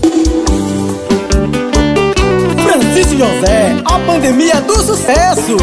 Francisco José, a pandemia do sucesso.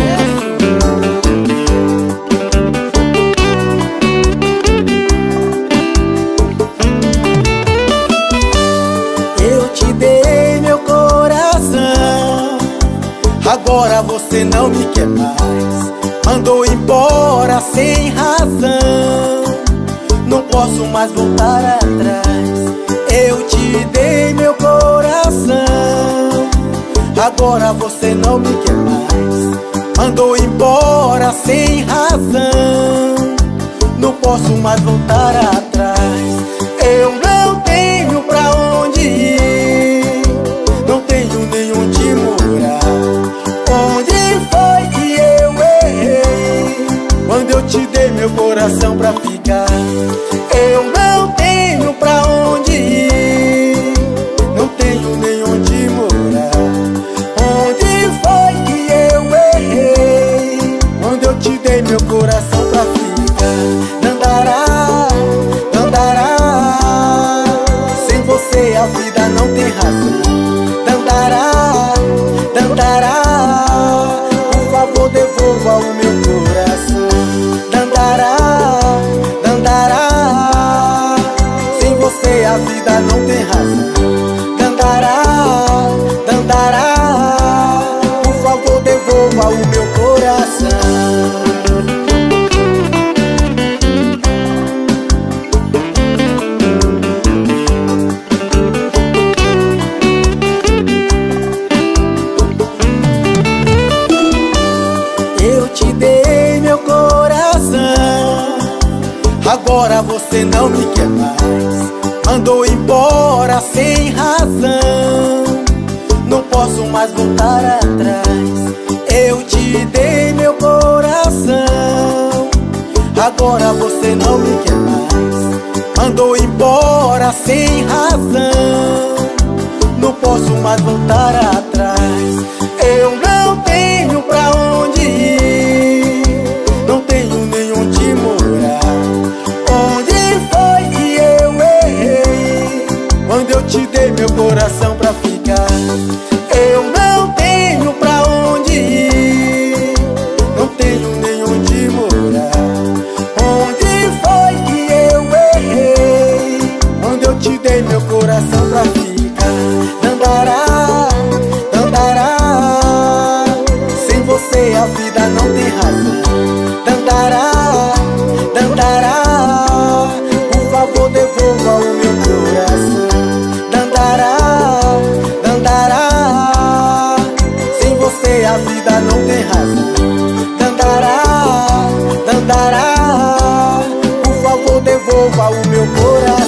Eu te dei meu coração, agora você não me quer mais. Mandou embora sem razão, não posso mais voltar atrás. Eu te dei meu coração, agora você não me quer mais. Mandou embora sem razão, não posso mais voltar atrás. Eu não tenho pra onde ir, não tenho nem onde morar. Onde foi que eu errei quando eu te dei meu coração pra ficar? Eu não tenho pra onde ir, não tenho nem onde morar. Onde foi que eu errei quando eu te dei meu coração pra ficar? Dandará, dandará, sem você a vida não tem razão. Dandará, dandará, por favor devolva o meu coração. Dandará, dandará, sem você a vida não tem razão. Dandará, dandará, por favor devolva o meu coração. Eu te dei meu coração, agora você não me quer mais. Mandou embora sem razão, não posso mais voltar atrás. Eu te dei meu coração, agora você não me quer mais. Mandou embora sem razão, não posso mais voltar atrás. Eu não tenho pra onde ir, não tenho nem onde morar. Onde foi que eu errei quando eu te dei meu coração pra ficar? Eu não tenho pra onde ir, não tenho nem onde morar. Onde foi que eu errei quando eu te dei meu coração pra ficar? Dandará, dandará, sem você a vida não tem razão. Dandará, dandará, por favor devolva o meu coração. Dandará, dandará, sem você a vida não tem razão. Dandará, dandará, por favor devolva o meu coração.